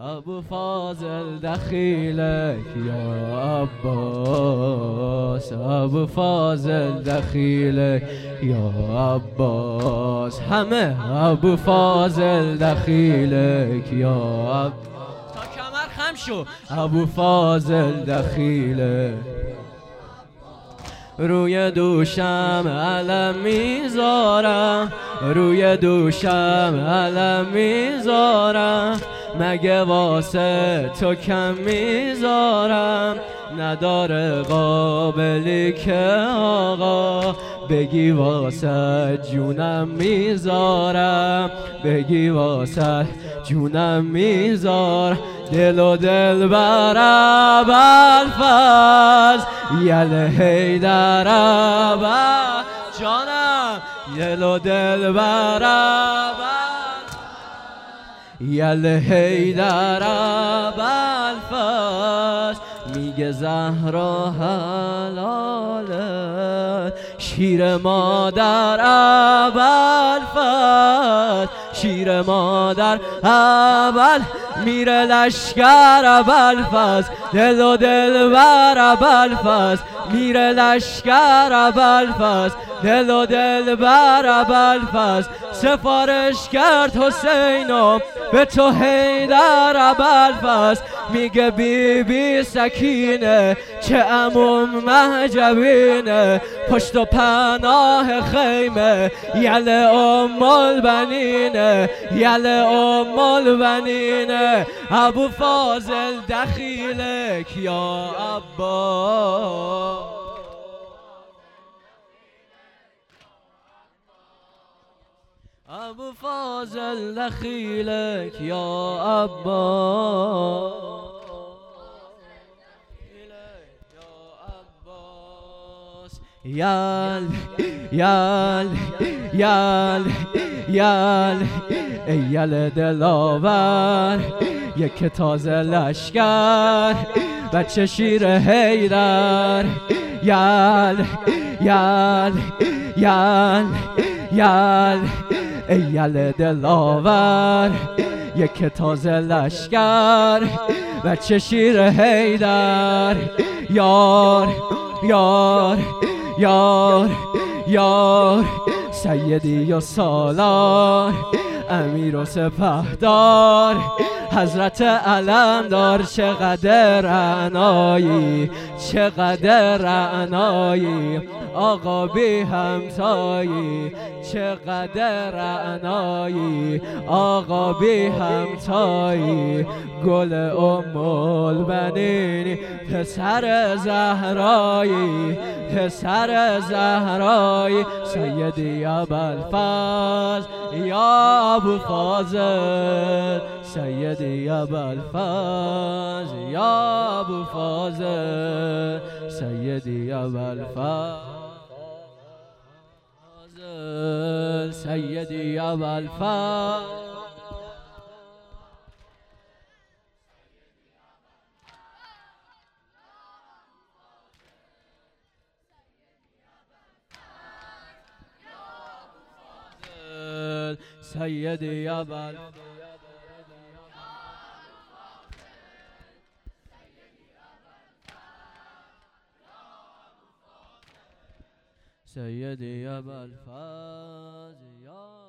ابو فاضل دخیلک یا عباس، ابو فاضل دخیلک یا عباس، همه ابو فاضل دخیلک یا عباس. تا کمر خم شو. ابو فاضل دخیلک روی دوشم علم میذارم، روی دوشم علم میذارم، مگه واسه تو کم میذارم؟ نداره قابلی که آقا بگی واسه جونم میذارم، بگی واسه جونم میذارم. دل و دل بر ابوالفضل یله حیدر ابوالفضل جانم، دل و دل بر یله حیدر ابوالفضل. میگه زهرا حلاله شیر مادر ابوالفضل، شیر مادر میره لشکر ابوالفضل، دل و دل بر ابوالفضل میره لشکر ابوالفضل، دل و دل بر ابوالفضل. سفارش کرد حسینو به تو حیدر ابوالفضل، میگه بی بی سکینه چه عموم مهجبینه، پشت و پناه خیمه یله ام البنینه، یله ام البنینه. ابو فاضل دخیلک یا عباس، ابو فاضل دخیلک یا عباس، یال یال یال یال ایال دلاور یک تازه لشکر بچه شیر حیدر، یال یال یال یال ایال دلاور یک تازه لشکر بچه شیر حیدر. یار یار یار یار سیدی و سالار امیر و سپهدار حضرت علمدار، چقدر عنایی چقدر عنایی، آقا بی همتایی چقدر عنایی، آقا بی همتایی. گل ام البنینی پسر زهرایی، پسر زهرایی. سیدی ابوالفضل یا ابو فاضل، سیدی ابوالفضل یا ابو فاضل، سیدی ابوالفضل، سیدی ابوالفضل. سیدی ابوالفضل، سیدی ابوالفضل یا